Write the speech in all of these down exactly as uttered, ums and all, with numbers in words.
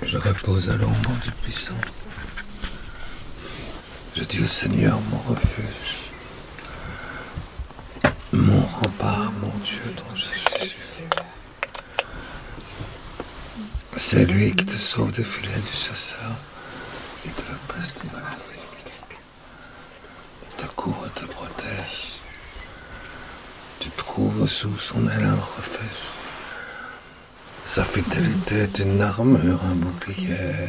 Je repose à l'ombre du puissant. Je dis au Seigneur mon refuge, mon rempart, mon Dieu dont je suis sûr. C'est lui qui te sauve des filets du chasseur et de la peste maléfique. Il te couvre et te protège. Tu trouves sous son aile un refuge. Sa fidélité est une armure, un bouclier.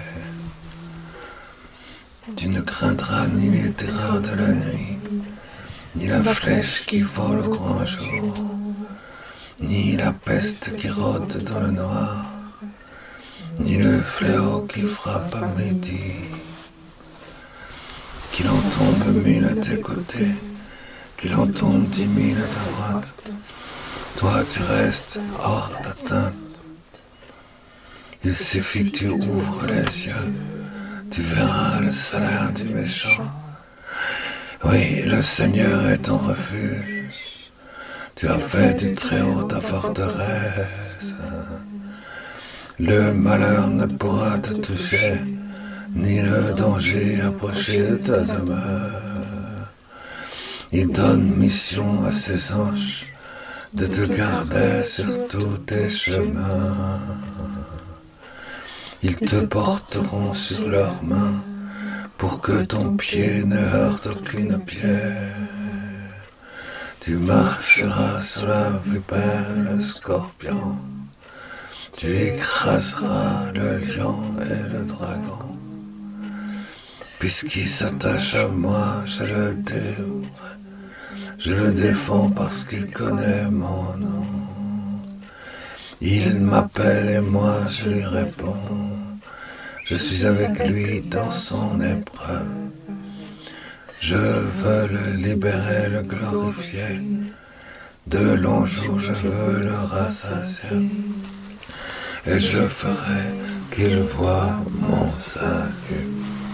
Tu ne craindras ni les terreurs de la nuit, ni la flèche qui vole au grand jour, ni la peste qui rôde dans le noir, ni le fléau qui frappe à midi. Qu'il en tombe mille à tes côtés, qu'il en tombe dix mille à ta droite, toi tu restes hors d'atteinte. Il suffit que tu ouvres les yeux, tu verras le salaire du méchant. Oui, le Seigneur est ton refuge. Tu as fait du Très-Haut ta forteresse. Le malheur ne pourra te toucher, ni le danger approcher de ta demeure. Il donne mission à ses anges de te garder sur tous tes chemins. Ils te porteront sur leurs mains pour que ton pied ne heurte aucune pierre. Tu marcheras sur la vipère, le scorpion. Tu écraseras le lion et le dragon. Puisqu'il s'attache à moi, je le délivre. Je le défends parce qu'il connaît mon nom. Il m'appelle et moi je lui réponds. Je suis avec lui dans son épreuve. Je veux le libérer, le glorifier. De longs jours je veux le rassasier. Et je ferai qu'il voie mon salut.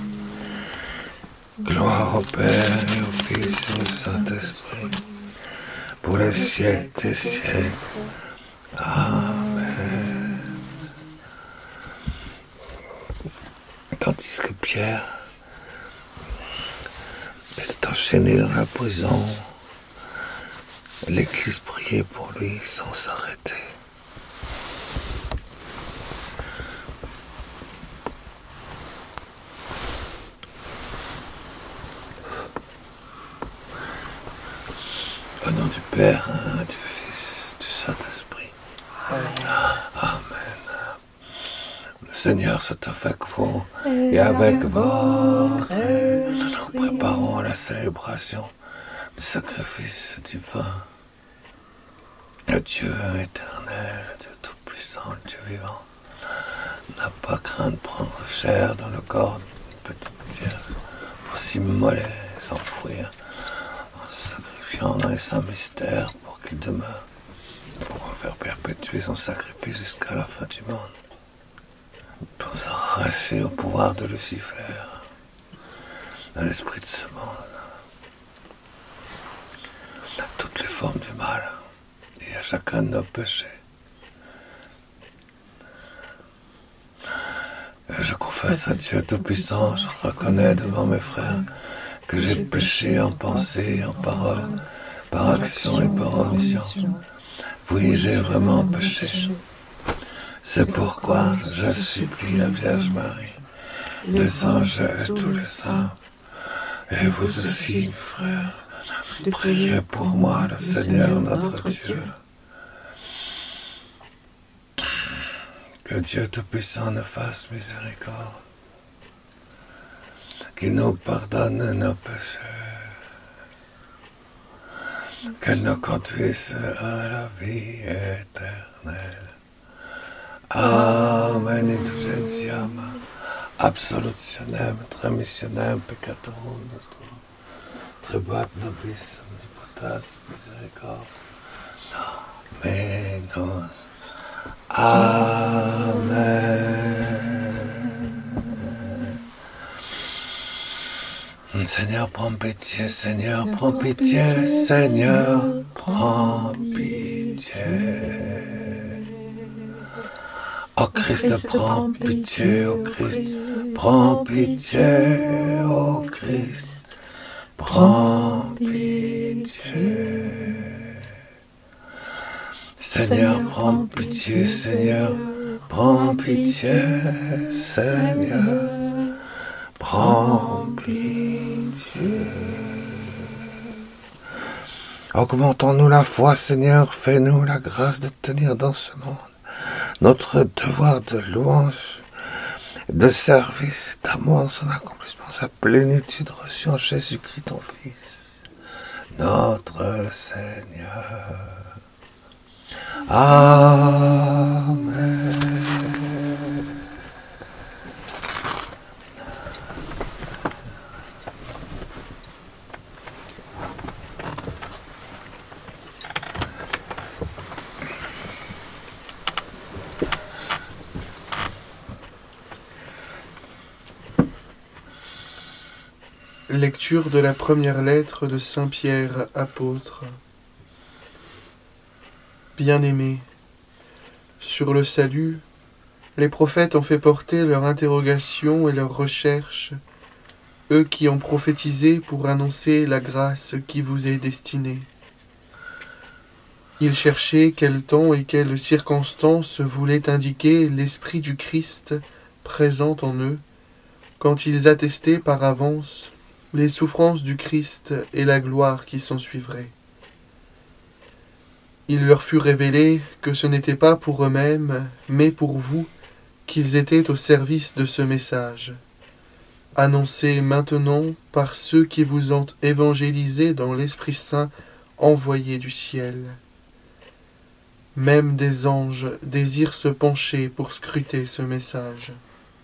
Gloire au Père et au Fils et au Saint-Esprit, pour les siècles des siècles. Amen. Tandis que Pierre était enchaîné dans la prison, l'Église priait pour lui sans s'arrêter. Au nom du Père, hein, du Fils, du Saint-Esprit. Amen. Le Seigneur soit avec vous et avec votre. Nous préparons la célébration du sacrifice divin. Le Dieu éternel, le Dieu tout-puissant, le Dieu vivant, n'a pas craint de prendre chair dans le corps d'une petite vierge pour s'immoler et s'enfouir en se sacrifiant dans les saints mystères pour qu'il demeure, pour faire perpétuer son sacrifice jusqu'à la fin du monde, pour nous arracher au pouvoir de Lucifer, dans l'esprit de ce monde, à toutes les formes du mal et à chacun de nos péchés. Et je confesse à Dieu Tout-Puissant, je reconnais devant mes frères que j'ai péché en pensée, en parole, par action et par omission. Oui, j'ai vraiment péché. C'est pourquoi je supplie la Vierge Marie, les anges et tous les saints, et vous aussi, frères, priez pour moi, le Seigneur notre Dieu. Que Dieu Tout-Puissant nous fasse miséricorde, qu'il nous pardonne nos péchés, qu'elle nous conduise à la vie éternelle. Amen. Indulgentiam, absolutionem, remissionem peccatorum nostrum, trebat nobis omnipotentis misericordiae, menos. Amen. Seigneur, prends pitié, Seigneur, prends pitié, Seigneur, prends pitié. Ô Christ, prends pitié, ô Christ, prends pitié, ô Christ, prends pitié. Seigneur, prends pitié, Seigneur, prends pitié, Seigneur, prends pitié. Augmentons-nous la foi, Seigneur, fais-nous la grâce de tenir dans ce monde notre devoir de louange, de service, d'amour dans son accomplissement, sa plénitude reçue en Jésus-Christ, ton Fils, notre Seigneur. Amen. Lecture de la première lettre de Saint Pierre, apôtre. Bien-aimés, sur le salut, les prophètes ont fait porter leur interrogation et leur recherche, eux qui ont prophétisé pour annoncer la grâce qui vous est destinée. Ils cherchaient quel temps et quelles circonstances voulait indiquer l'Esprit du Christ présent en eux, quand ils attestaient par avance les souffrances du Christ et la gloire qui s'ensuivrait. Il leur fut révélé que ce n'était pas pour eux-mêmes, mais pour vous, qu'ils étaient au service de ce message, annoncé maintenant par ceux qui vous ont évangélisé dans l'Esprit Saint envoyé du ciel. Même des anges désirent se pencher pour scruter ce message.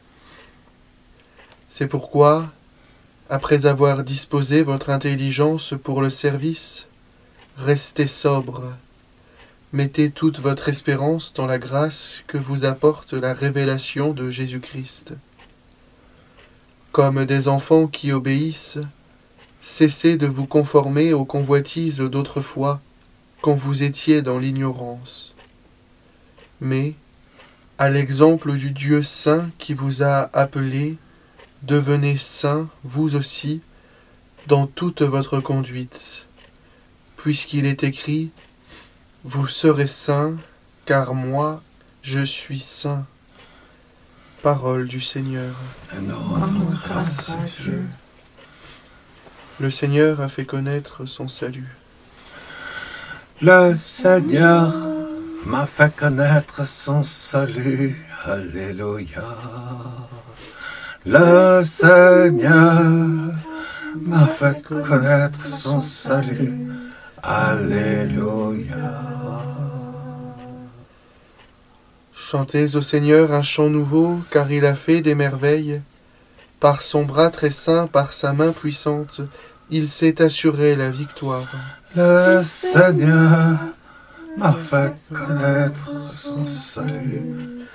C'est pourquoi, après avoir disposé votre intelligence pour le service, restez sobre, mettez toute votre espérance dans la grâce que vous apporte la révélation de Jésus-Christ. Comme des enfants qui obéissent, cessez de vous conformer aux convoitises d'autrefois, quand vous étiez dans l'ignorance. Mais, à l'exemple du Dieu saint qui vous a appelé, devenez saints, vous aussi, dans toute votre conduite, puisqu'il est écrit « Vous serez saints, car moi, je suis saint. » Parole du Seigneur. Et nous rendons grâce à Dieu. Le Seigneur a fait connaître son salut. Le Seigneur m'a fait connaître son salut. Alléluia. Le Seigneur m'a fait connaître son salut. Alléluia. Chantez au Seigneur un chant nouveau, car il a fait des merveilles. Par son bras très saint, par sa main puissante, il s'est assuré la victoire. Le Seigneur m'a fait connaître son salut.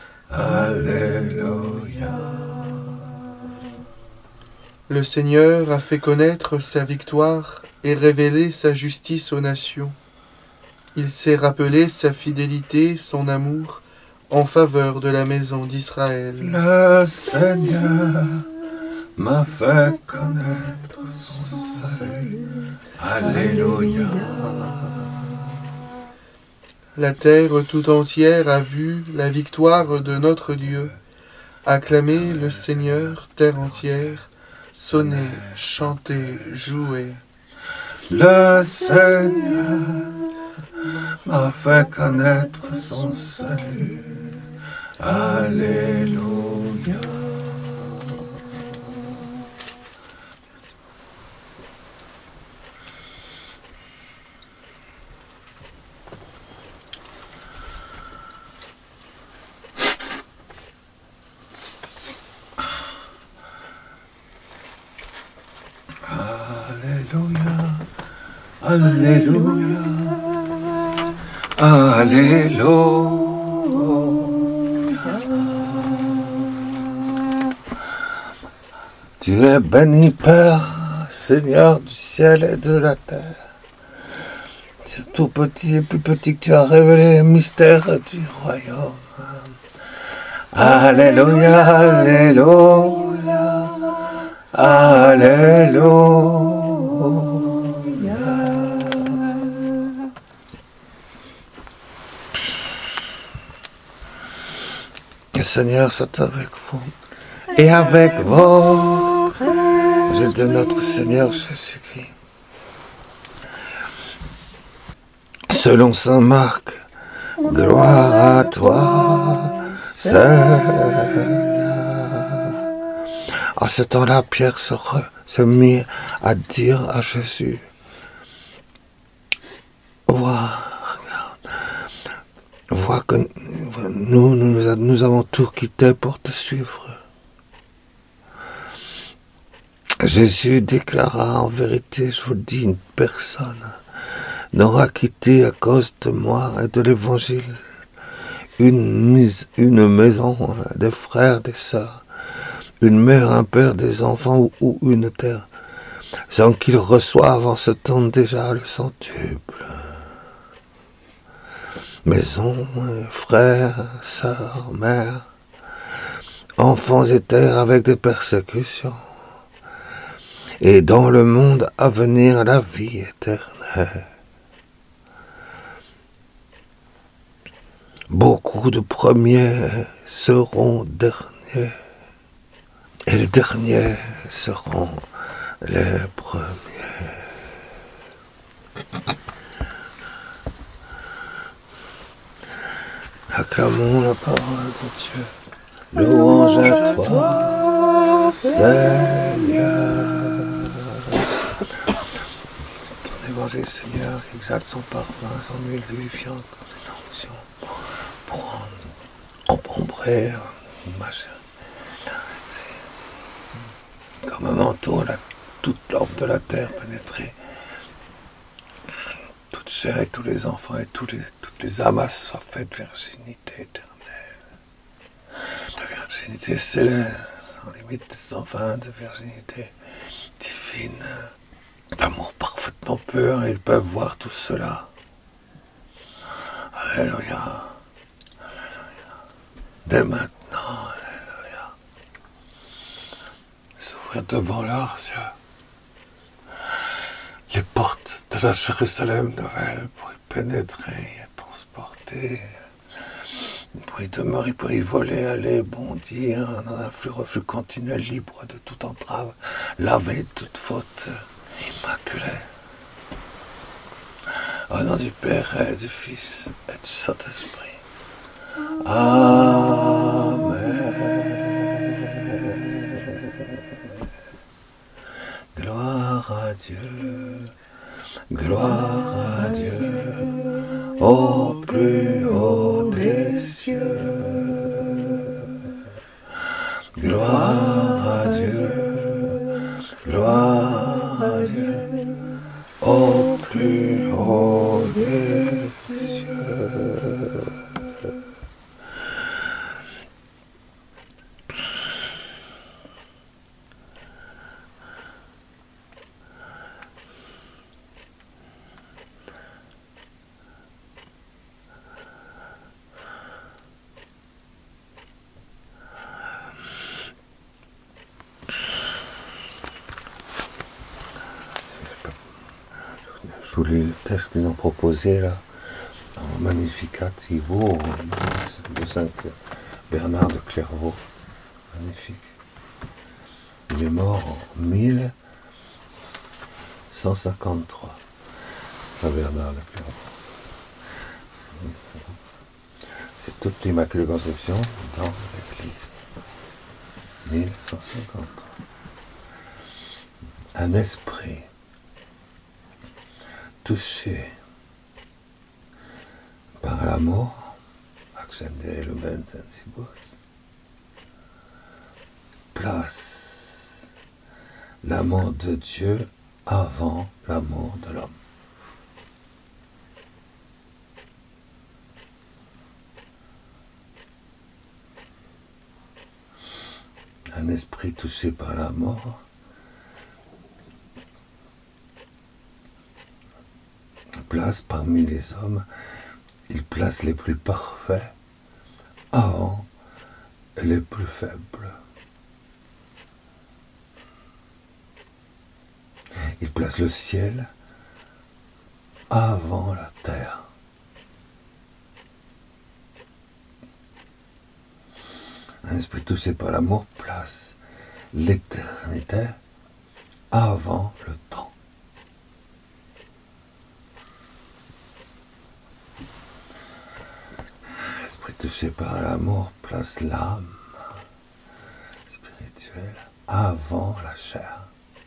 Alléluia. Le Seigneur a fait connaître sa victoire et révélé sa justice aux nations. Il s'est rappelé sa fidélité, son amour, en faveur de la maison d'Israël. Le Seigneur m'a fait connaître son salut. Alléluia. La terre tout entière a vu la victoire de notre Dieu. Acclamez le Seigneur, terre entière. Sonnez, chantez, jouez. Le Seigneur m'a fait connaître son salut. Alléluia. Alléluia. Alléluia. Tu es béni, Père, Seigneur du ciel et de la terre. C'est tout petit et plus petit que tu as révélé les mystères du royaume. Alléluia, Alléluia, Alléluia. Le Seigneur soit avec vous et avec votre et de notre Seigneur Jésus-Christ. Selon saint Marc, gloire à toi, Seigneur. À ce temps-là, Pierre se, re, se mit à dire à Jésus, vois, regarde, vois que nous, nous, nous avons tout quitté pour te suivre. Jésus déclara, en vérité, je vous le dis, une personne n'aura quitté à cause de moi et de l'évangile une, une maison, des frères, des sœurs, une mère, un père, des enfants ou une terre, sans qu'il reçoive en ce temps déjà le centuple. Maison, frères, sœurs, mères, enfants et terres avec des persécutions, et dans le monde à venir la vie éternelle. Beaucoup de premiers seront derniers, et les derniers seront les premiers. Acclamons la parole de Dieu. Louange à toi, Seigneur. Ton évangile, Seigneur, exalte son parfum, son huile vivifiante, l'onction, pour empombrer ma chair. Comme un manteau, la, toute l'orbe de la terre pénétrée, toute chair et tous les enfants et tous les, toutes les amasses soient faites virginité éternelle. La virginité céleste, sans limite sans fin de virginité divine, d'amour parfaitement pur, et ils peuvent voir tout cela. Alléluia. Alléluia. Dès maintenant, Alléluia. S'ouvrir devant leurs yeux les portes de la Jérusalem nouvelle pour y pénétrer, y être transporter, pour y demeurer, pour y voler, aller, bondir dans un flux reflux continuel, libre de toute entrave, lavé de toute faute, immaculé. Au nom du Père et du Fils et du Saint-Esprit. Amen. Gloire à Dieu, gloire à Dieu, au plus haut des cieux. Gloire à Dieu, gloire à Dieu, au plus haut des cieux. Je vous lis le texte qu'ils ont proposé là, en Magnificat, Ivo, de Saint Bernard de Clairvaux. Magnifique. Il est mort en mille cent cinquante-trois, Saint Bernard de Clairvaux. C'est toute l'Immaculée Conception dans l'Église. mille cent cinquante-trois. Un esprit touché par l'amour, accendere lumen sensibus, place l'amour de Dieu avant l'amour de l'homme. Un esprit touché par la mort place parmi les hommes, il place les plus parfaits avant les plus faibles. Il place le ciel avant la terre. Un esprit touché par l'amour place l'éternité avant le temps. L'esprit touché par l'amour place l'âme spirituelle avant la chair.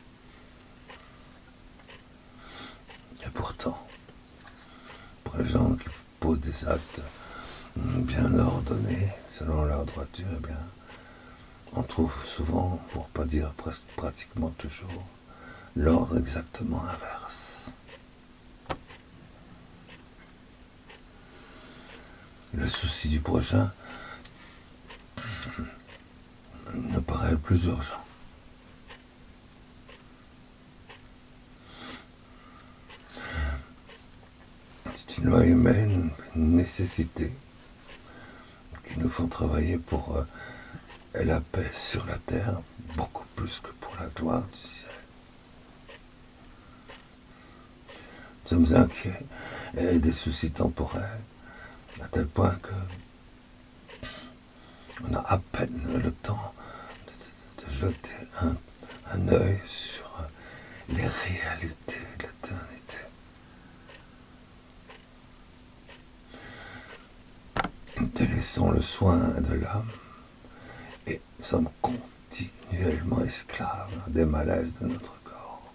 Et pourtant, pour les gens qui posent des actes bien ordonnés, selon leur droiture, eh bien, on trouve souvent, pour pas dire presque pratiquement toujours, l'ordre exactement inverse. Le souci du prochain me paraît le plus urgent. C'est une loi humaine, une nécessité qui nous font travailler pour euh, la paix sur la terre, beaucoup plus que pour la gloire du ciel. Nous sommes inquiets et des soucis temporels, à tel point que on a à peine le temps de, de, de jeter un, un œil sur les réalités de l'éternité. Délaissons le soin de l'âme et sommes continuellement esclaves des malaises de notre corps.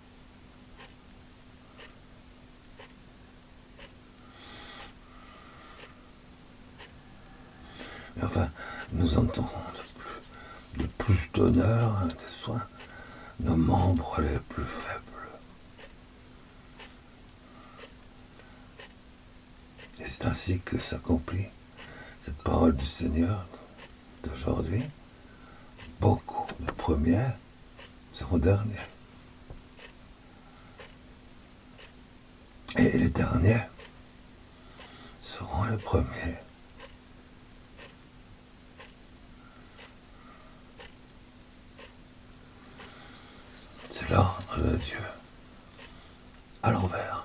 Mais enfin, nous entendons de plus, de plus d'honneur et de soins nos membres les plus faibles. Et c'est ainsi que s'accomplit cette parole du Seigneur d'aujourd'hui. Beaucoup de premiers seront derniers. Et les derniers seront les premiers. C'est l'ordre de Dieu à l'envers.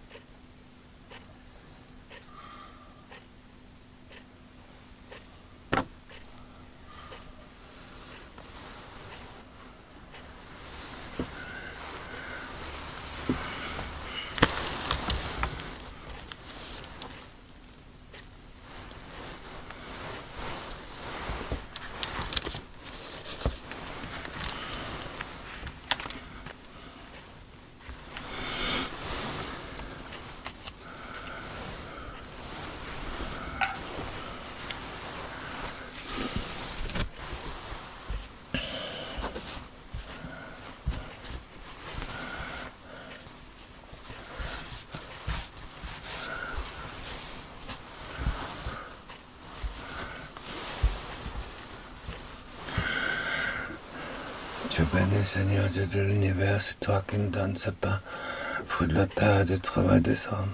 Dieu béni, Seigneur, Dieu de l'univers, c'est toi qui nous donnes ce pain, fruit de la terre et du travail des hommes.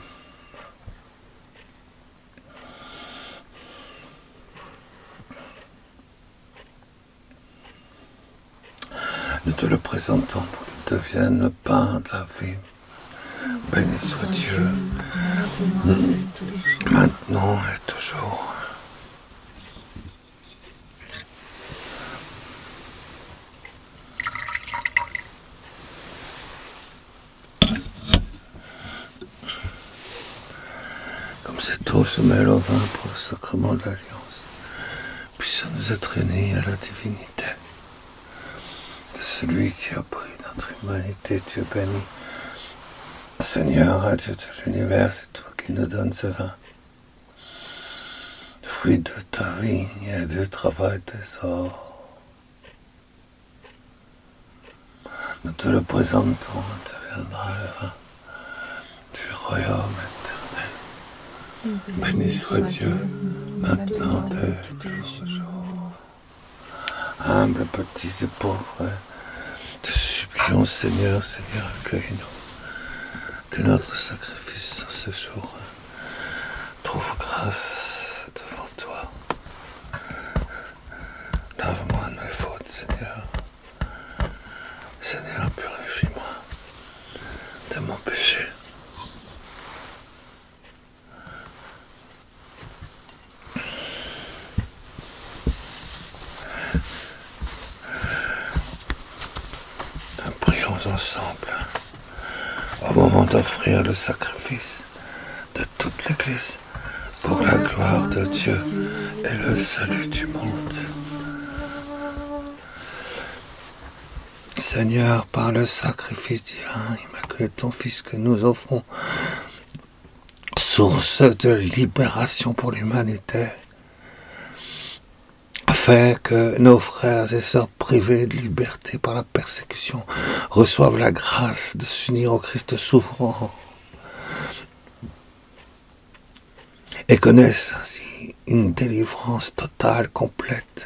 Nous te le présentons pour qu'il devienne le pain de la vie. Béni soit Dieu, maintenant et toujours. Comme cette eau se mêle au vin pour le sacrement de l'Alliance, puissions nous être réunis à la divinité de celui qui a pris notre humanité. Dieu béni. Seigneur, Dieu de l'univers, c'est toi qui nous donnes ce vin, fruit de ta vigne et du travail des ors. Nous te le présentons, deviendra le vin du royaume éternel. Béni soit Dieu, maintenant et toujours. Humbles, petits et pauvres, te supplions, Seigneur, Seigneur, accueille-nous. Que notre sacrifice en ce jour trouve grâce devant toi. Seigneur. Seigneur, purifie-moi de mon péché. Prions ensemble au moment d'offrir le sacrifice de toute l'Église pour la gloire de Dieu et le salut du monde. Seigneur, par le sacrifice divin, immaculé ton Fils que nous offrons, source de libération pour l'humanité, afin que nos frères et sœurs privés de liberté par la persécution reçoivent la grâce de s'unir au Christ souverain et connaissent ainsi une délivrance totale, complète,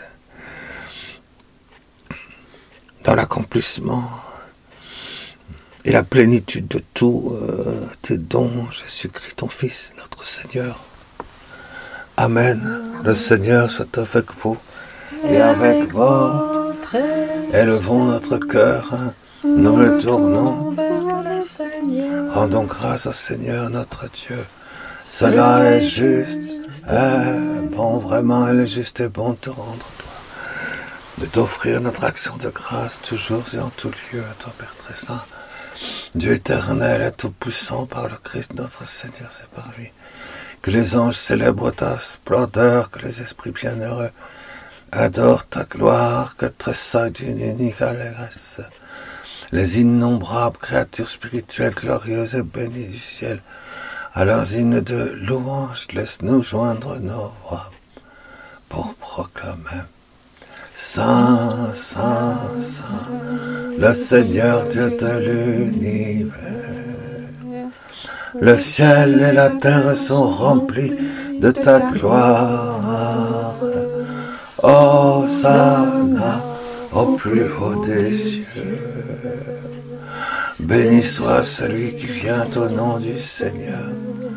dans l'accomplissement et la plénitude de tous euh, tes dons, Jésus-Christ, ton Fils, notre Seigneur. Amen. Le Seigneur soit avec vous et avec votre. Élevons notre cœur, nous le tournons. Rendons grâce au Seigneur notre Dieu. Cela est juste, est bon, vraiment, il est juste et bon de te rendre gloire, de t'offrir notre action de grâce toujours et en tout lieu à toi, Père très saint, Dieu éternel et tout-puissant, par le Christ notre Seigneur, c'est par lui que les anges célèbrent ta splendeur, que les esprits bienheureux adorent ta gloire, que tressaillent d'une unique allégresse les innombrables créatures spirituelles glorieuses et bénies du ciel. À leurs hymnes de louange, laisse-nous joindre nos voix pour proclamer Saint, Saint, Saint, le Seigneur Dieu de l'univers. Le ciel et la terre sont remplis de ta gloire. Hosanna au plus haut des cieux. Béni soit celui qui vient au nom du Seigneur.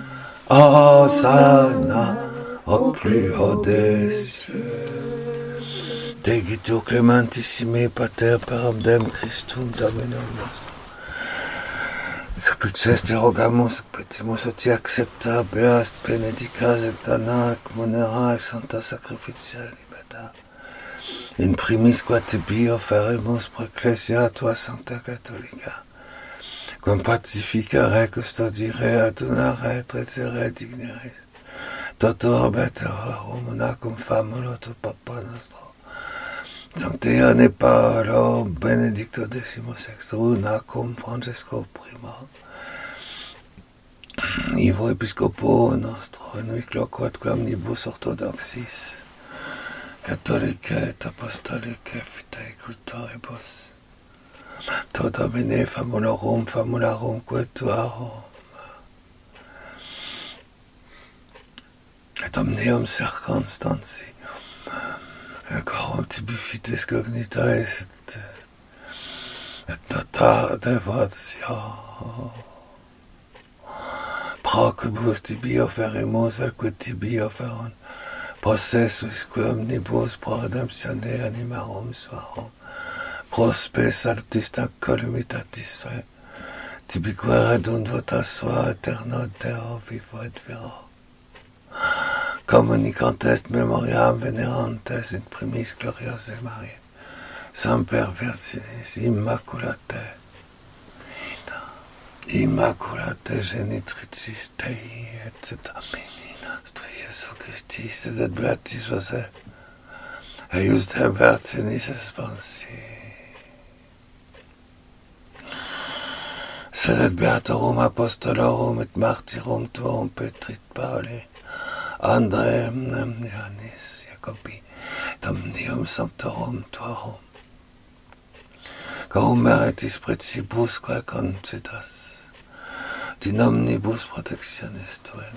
Hosanna au plus haut des cieux. Tegitur clementissime pater paramdem Christum Dominum nostrum. Supplices te rogamus, petimus ut accepta, beast benedicas et dana, monera et santa sacrificia libertà. In primis qua tibi offeremus pro ecclesia tua sancta catholica, quam pacificare custodire adunare trecere digneris, toto obeterorum nacum famulo tu papa nostro. Sancte ane Paolo benedicto decimo sexto nacum Francesco primo. Ivo episcopo nostro in vic loquat omnibus orthodoxis catholica et apostolica fide cultoribus. To Domine famulorum famularum quetuarum. Et omnium circumstantium coram tibi fides cognita est, et nota devotio. Procubus tibi offeremus, velque tibi offeron, processus que omnibus pro redemptione animarum suarum, prospe salutista columitatis sue, tibique redunt vota sua eterno Deo vivo et vero. Communicant est memoriam venerantes in primis gloriose Marie, semper Virginis immaculate, immaculate genitricis Dei et Domini nostri Iesu Christi, sed et beati Joseph, eiusdem Virginis espansi, sed et beatorum apostolorum et martyrum tuum Petrit Pauli, Andream Ioannis Jacobi, Domnium Sanctorum Tuarum, Corum meritis precibus quae concitas, din omnibus protectionis tuae.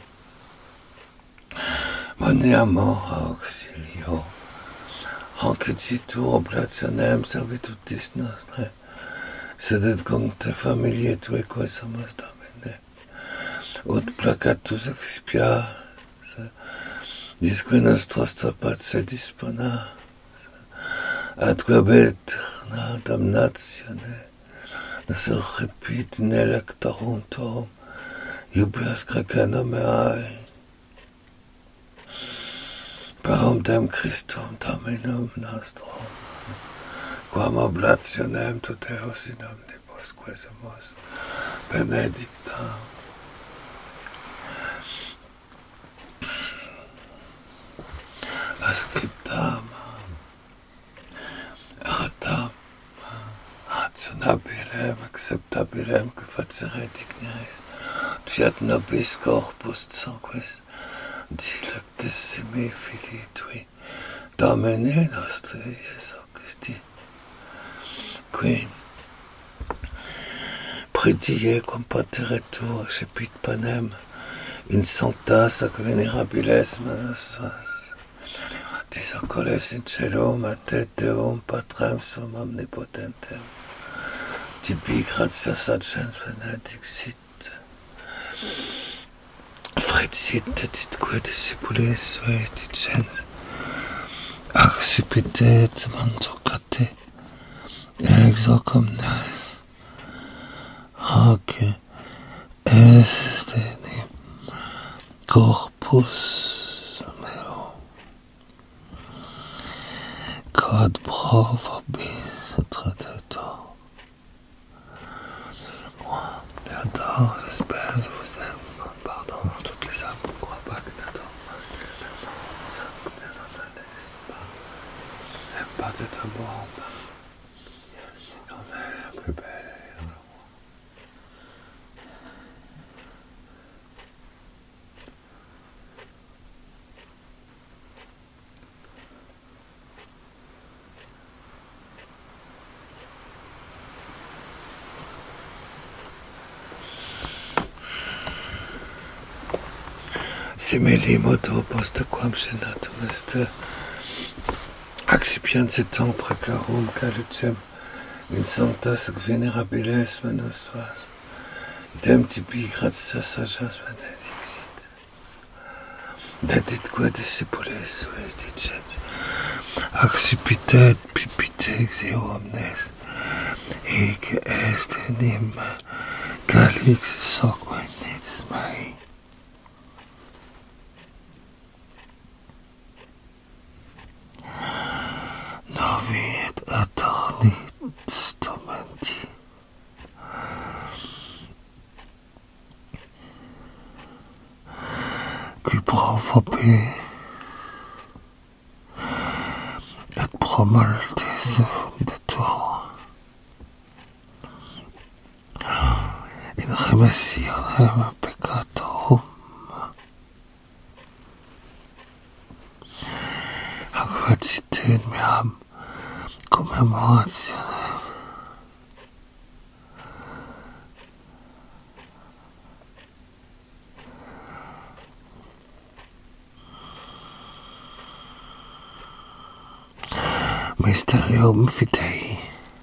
Mone amor auxilio, hanquicitur oblationem servitutis nostre, sed et concte familiae tuae quae sumus Domine, ut placatus excipiar, disque nostros pace dispona, Adquabeterna damnatione, se repite nelectorum torum, iubias crecenum eae. Parum dem Christum Dominum nostrum, quam oblationem tuteos in omnibus quesumus benedictam. Ascriptam artam rationabilem acceptabilem que facere dignies, fiat nobis corpus sanguis dilectissimi filii tui, Domini nostri Iesu Christi, qui predie compateretur cepit panem in sanctas ac venerabiles manos suas, disocoles in celum a te Deum Patrem sum omnipotentem, tibi gratias agens benedixit, Fredit deditque discipulis suae dicens, accipitet mandocate, ex hoc omnes, hoc est enim corpus meo, quod pro vobis tradetur. J'adore, j'espère, je vous aime. Pardon, toutes les âmes, ne crois pas que t'adore. N'aime pas cet amour. J'en ai la plus belle dans le monde. Simili modo post quam scenatum est accipiens et tam precarum calicem in sanctas et venerabiles manos suas, dem tibi gratias agens benedixit. Deditque discipulis suae dicens, accipitet pipite exeo omnes, hic est enim calix sanguinis mei. Novi et adornit stomenti, qui pro vobis et pro maltes fundetur, in remissionem peccatorum, acquacite in meam commemorationem. Mysterium Fidei.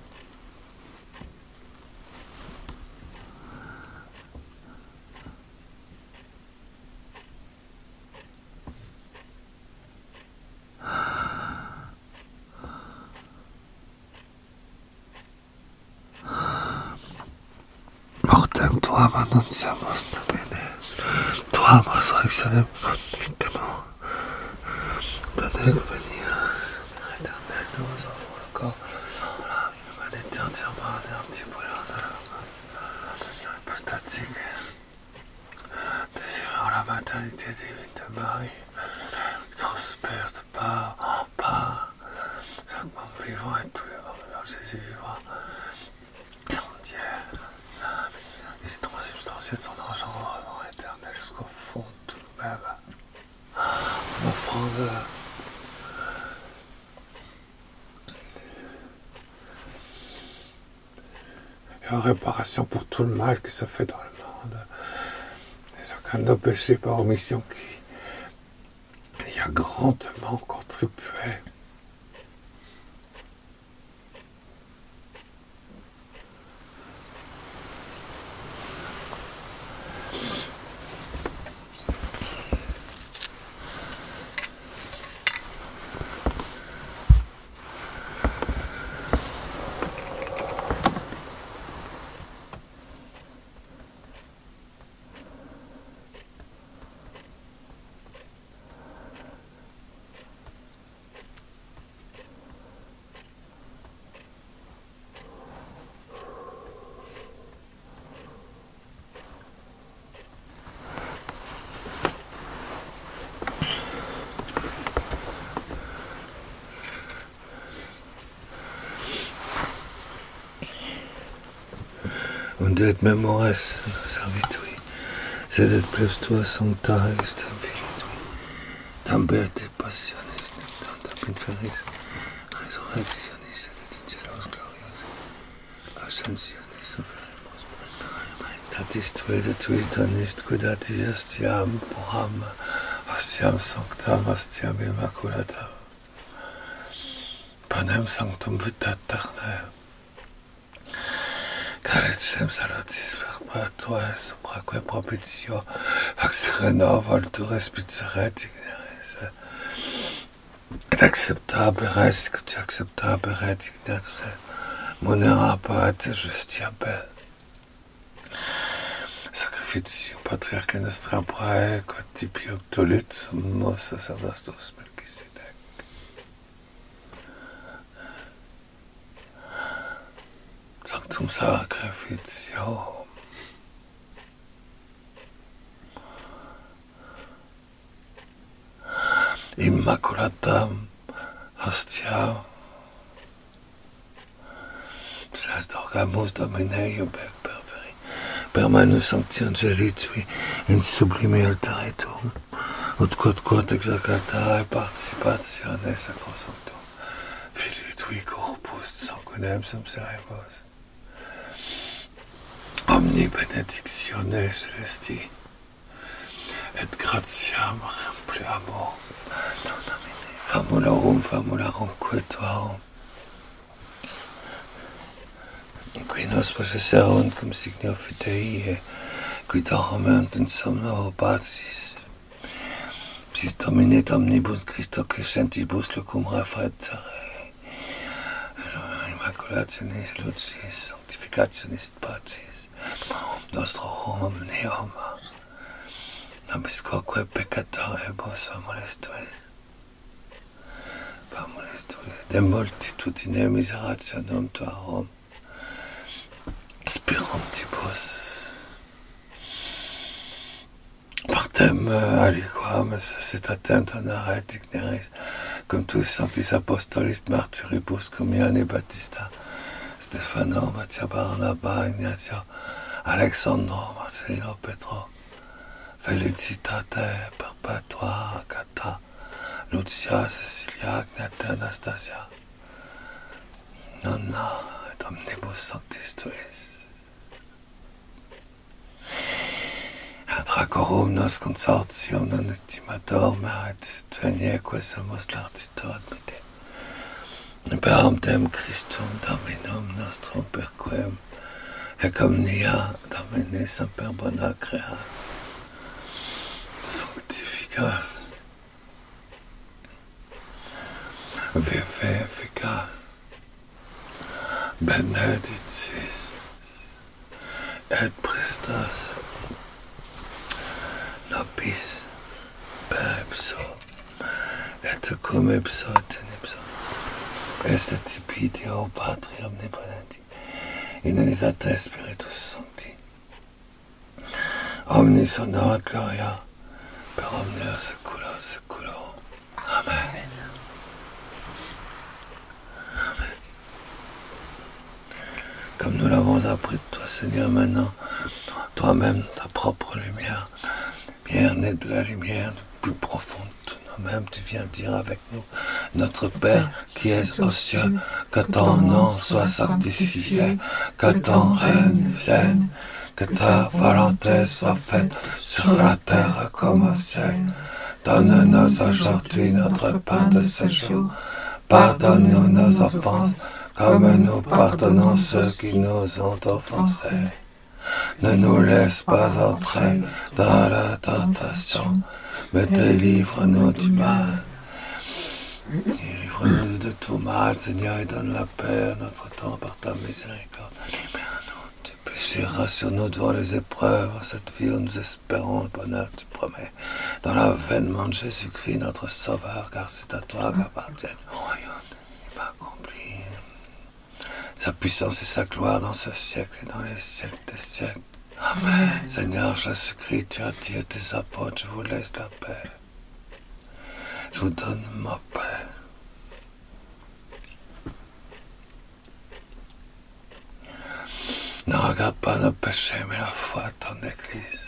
Mortem tuam annunciamus bene, tuam resurrectionem confitemur, donec venias, éternel, nous vous offrons le corps, la humanité entièrement néantibrûlant de l'union hypostatique, désirant la maternité divine de Marie, qui transperce de part en part chaque membre vivant et tous les membres vivants, Jésus vivant, entière. Les transubstantiels son engendrement éternel jusqu'au fond de tout nous-mêmes, en offrande et en réparation pour tout le mal qui se fait dans le monde, et chacun de nos péchés par omission qui y a grandement contribué. und et memores servitui, sed et plus tua sancta stabilitui, tambete passionis, nunc inferis, resurrectionis et in celos gloriosi, ascensionis operemus, statistue de tuis donis, quidati ostiam poram, ostiam sanctam, ostiam immaculatam, panem sanctum vita eterna, carecem salutis perpetua supraque propitio, ac serena voltur espiceret igneris, et acceptaberes, que acceptaberes ignatus, monera paate justia bel. Sacrificium patriarche nostra prae, quod tibi obtulit summus sacerdotus Melchisedec. Sanctum sacrificium. Immaculatam hostia. Celest orgamus Domine iubec perferi. Permanus sancti angeli tui in sublime altaritum. Ut quod quod exaltare participatione sacrosanctum. Filii tui corpus sanguinem sum serebus. Omni benedictione celesti. Et gratiam repliamur. Famularum, famularum quetuarum. Qui nos possesserunt cum signo fidei, qui dorment in somno batis. Sis Domine omnibus Christo crescentibus lucum refrectere. Immaculationis lucis, sanctificationis pacis. Nostrorum omnium. Nobis quoque peccatoribus famulis tuis. Famulis tuis. De multitudine miserationum tuarum. Spirantibus. Partem aliquam societatem donare digneris, cum tuis sanctis apostolis martyribus, cum Ioanni Baptista, Stefano, Matthias Barnaba, Ignatio, Alexandro, Marcelino, Petro, Felicitate perpetua, Cata, Lucia, Cecilia, Agnata, Anastasia, Nonna, et omnibus sanctis tuis. Dracorum nos consortium non estimator meritis tuenieque semus lartitor admite. Per amtem Christum Dominum nostrum perquem, ec omnia Domini semper bona creas, sanctificas, vive efficace, benedicis, et prestas, nobis per ipso, et cum ipso et in ipso, est tibi Deo Patri omnipotenti, in unitate Spiritus Sancti, omnis honor et gloria, per omnia saecula saeculorum. Amen. Amen. Comme nous l'avons appris de toi, Seigneur, maintenant, toi-même, ta propre lumière, lumière née de la lumière, plus profonde de nous-mêmes, tu viens dire avec nous, notre Père qui es aux cieux, que ton nom soit sanctifié, que ton règne vienne, que ta volonté soit faite sur la terre comme au ciel. Donne-nous aujourd'hui notre pain de ce jour. Pardonne-nous nos offenses, comme nous pardonnons ceux qui nous ont offensés. Ne nous laisse pas entrer dans la tentation, mais délivre-nous du mal. Délivre-nous de tout mal, Seigneur, et donne la paix à notre temps par ta miséricorde. Libère-nous du péché, rassure-nous devant les épreuves, cette vie où nous espérons le bonheur, tu promets. Dans l'avènement de Jésus-Christ, notre Sauveur, car c'est à toi qu'appartiennent le royaume n'est pas accompli. Sa puissance et sa gloire dans ce siècle et dans les siècles des siècles. Amen. Seigneur Jésus-Christ, tu as dit à tes apôtres, je vous laisse la paix. Je vous donne ma paix. Ne regarde pas le péché, mais la foi de ton Église.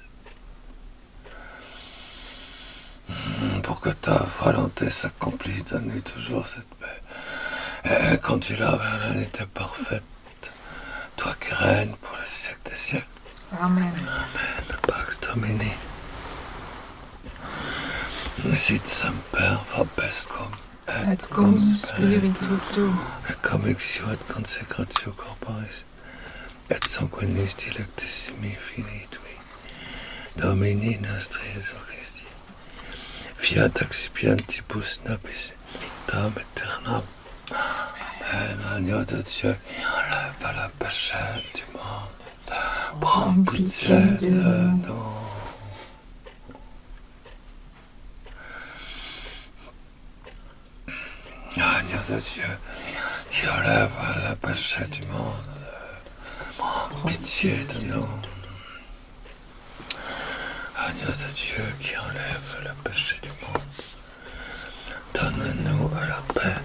Pour que ta volonté s'accomplisse, donne-lui toujours cette paix. Et conduis-la vers l'unité parfaite, toi qui règnes pour les siècles des siècles. Amen. Amen. Pax Domini. Sit semper vobiscum, Et cum spiritu tuo. et convictio et consecratio corporis, et sanguinis dilectissimi filii tui, Domini nostri Jesu Christi. Fiat accipientibus nobis, vitam aeternam. Amen. Agneau de Dieu, qui enlève le péché du monde, prends pitié de nous. Agneau de Dieu, qui enlève le péché du monde, prends pitié de nous. Agneau de Dieu, qui enlève le péché du monde, donne-nous la paix.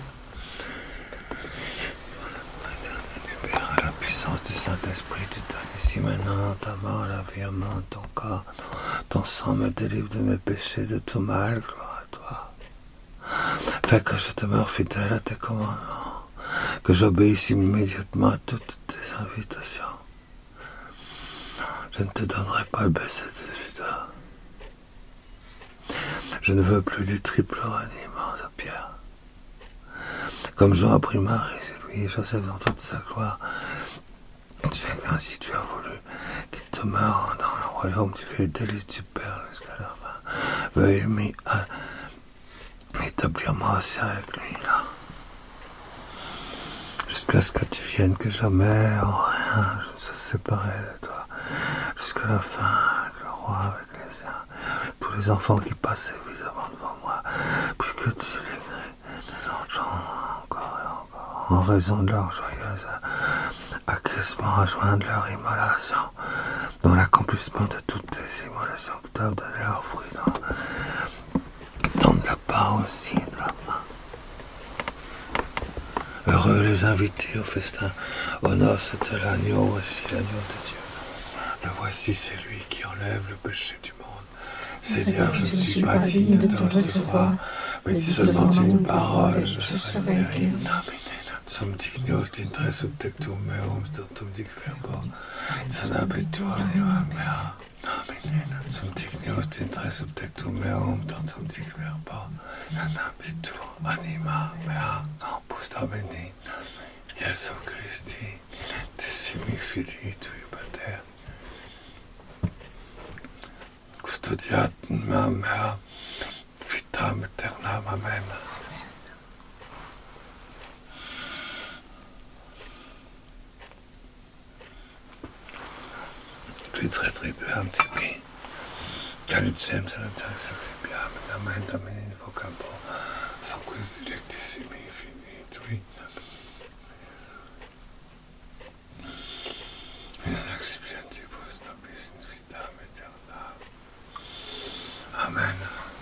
À la puissance du Saint-Esprit, tu donnes ici maintenant ta mort, la vie à mort, ton corps, ton sang me délivre de mes péchés, de tout mal, gloire à toi. Fais que je demeure fidèle à tes commandements, que j'obéisse immédiatement à toutes tes invitations. Je ne te donnerai pas le baiser de Judas. Je ne veux plus du triple reniement de Pierre. Comme Jean a pris Marie, lui et Joseph dans toute sa gloire, tu fais qu'ainsi tu as voulu qu'il demeure dans le royaume, tu fais les délices du Père jusqu'à la fin. Veuille m'établir moi aussi avec lui, là. Jusqu'à ce que tu viennes, que jamais, en rien, je ne se séparerai de toi. Jusqu'à la fin, avec le roi, avec les siens, avec tous les enfants qui passaient évidemment devant moi, puisque tu les grés des engendres encore et encore, en raison de leur joyeuse acquiescement, rejoindre leur immolation, dans l'accomplissement de toutes tes immolations qui doivent donner leurs fruits, dans, dans de la part aussi de la fin. Heureux les invités au festin, aux noces de l'agneau, voici l'agneau de Dieu. Le voici, c'est lui qui enlève le péché du monde. Seigneur, je ne suis pas digne de te recevoir, mais dis seulement une parole, je serai guéri. Sum dignos d'intre subtectum meum, tantum dic verbo, sanabitur anima mea. Sum dignos d'intre subtectum meum, tantum dic verbo, sanabitur anima mea. Campus Domini, Jesu Christi, tissimi filii tui pater. Custodiat ma mea, vitam aeternam. Amen. Quid retribuam tibi, calicem salutaris accipiam, amen, amen, invocamur, sanguis dilectissimi filii tui. Fiat accipientibus nobis in vitam aeternam. Amen.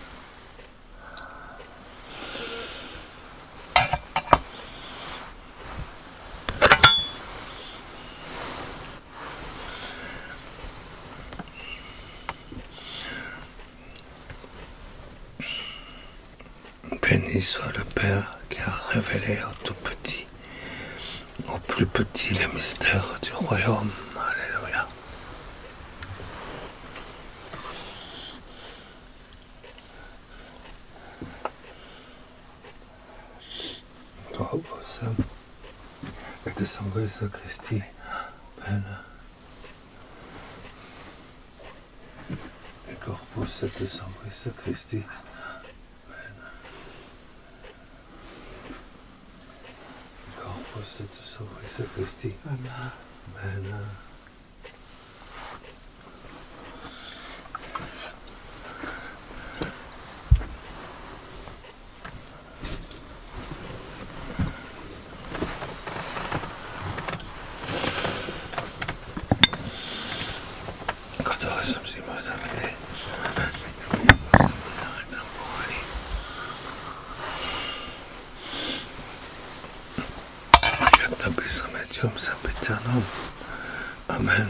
Béni soit le Père qui a révélé au tout petit, au plus petit, les mystères du royaume. Alléluia. Corpus et de sanguis de Christi, Amen. Et corpus et de sanguis de Christi, Corpus et sanguis Christi. Amen. Amen. Sempiternam, Amen.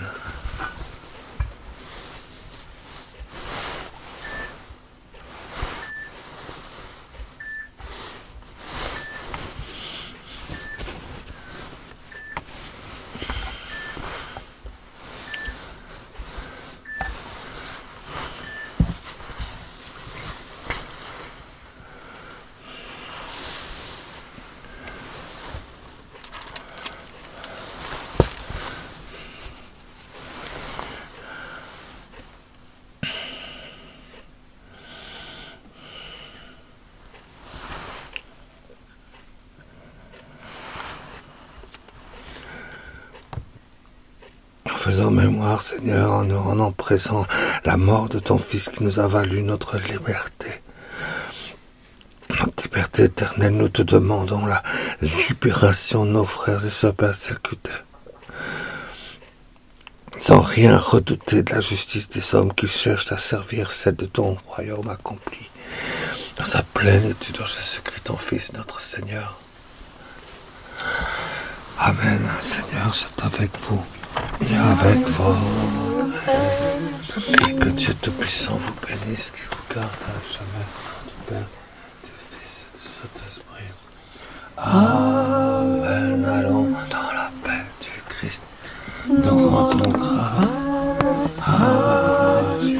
Faisons mémoire, Seigneur, en nous rendant présent la mort de ton Fils qui nous a valu notre liberté. Notre liberté éternelle, nous te demandons la libération de nos frères et sœurs persécutés. Sans rien redouter de la justice des hommes qui cherchent à servir celle de ton royaume accompli. Dans sa plénitude en Jésus-Christ, ton Fils, notre Seigneur. Amen, Seigneur, c'est avec vous. Et avec votre grâce, que Dieu Tout-Puissant vous bénisse, qui vous garde à jamais, du Père, du Fils et du Saint-Esprit. Amen. Allons dans la paix du Christ. Nous rendons grâce à Dieu.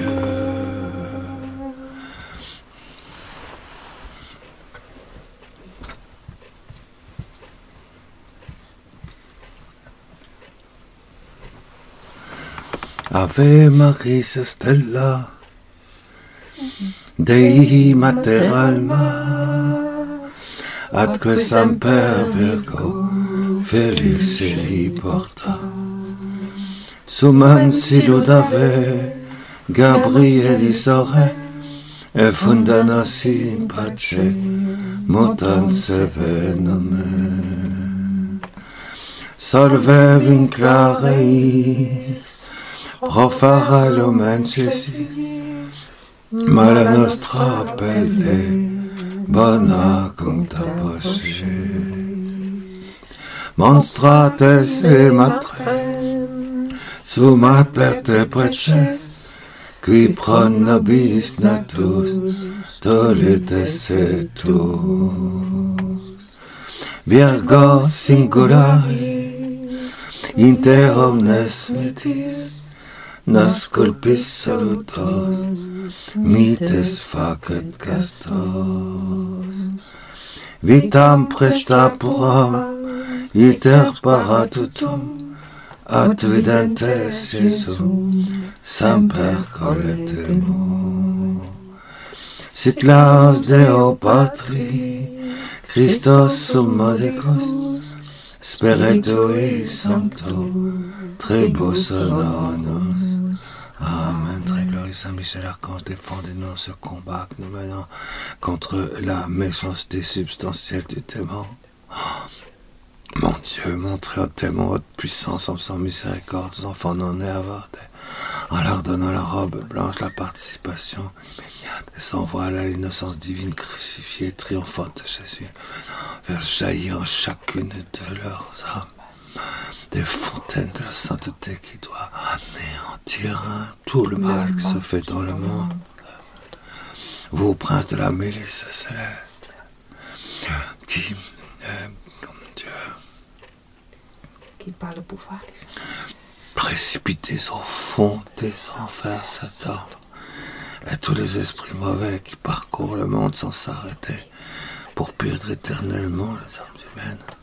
Ave Maris Stella, Dei Mater Alma, atque semper Virgo, felicili porta. Sumam silud ave, Gabrielis ore, e fundanos in pace, mutant seve nomen. Salve vinclareis, profara lumen cesis, mala nostra pelle, bona cuncta posse. Monstrates e matre, sumat perte preces, qui pro nobis natus, tolites et tus. Virgo singularis, inter omnes metis, nas culpis salutos, mites facet castos. Vitam presta puram, iter paratutum, ad videntes Iesum, semper colletemo. Sit laus Deo Patri, Christos summodicus, Spiritui Sancto, tribus honoris. Amen. Très glorieux Saint Michel Archange, défendez-nous ce combat que nous menons contre la méchanceté substantielle du démon. Oh, mon Dieu, montrez à tellement votre puissance en faisant miséricorde aux enfants non nés avardés, en leur donnant la robe blanche, la participation et sans voile à l'innocence divine crucifiée, triomphante de Jésus, faire jaillir en chacune de leurs âmes des fontaines de la sainteté qui doit anéantir hein, tout le mal qui se fait dans le monde. Vous, prince de la milice céleste, qui est comme Dieu, qui par le pouvoir, précipitez au fond des enfers cet ordre, et tous les esprits mauvais qui parcourent le monde sans s'arrêter pour perdre éternellement les âmes humaines.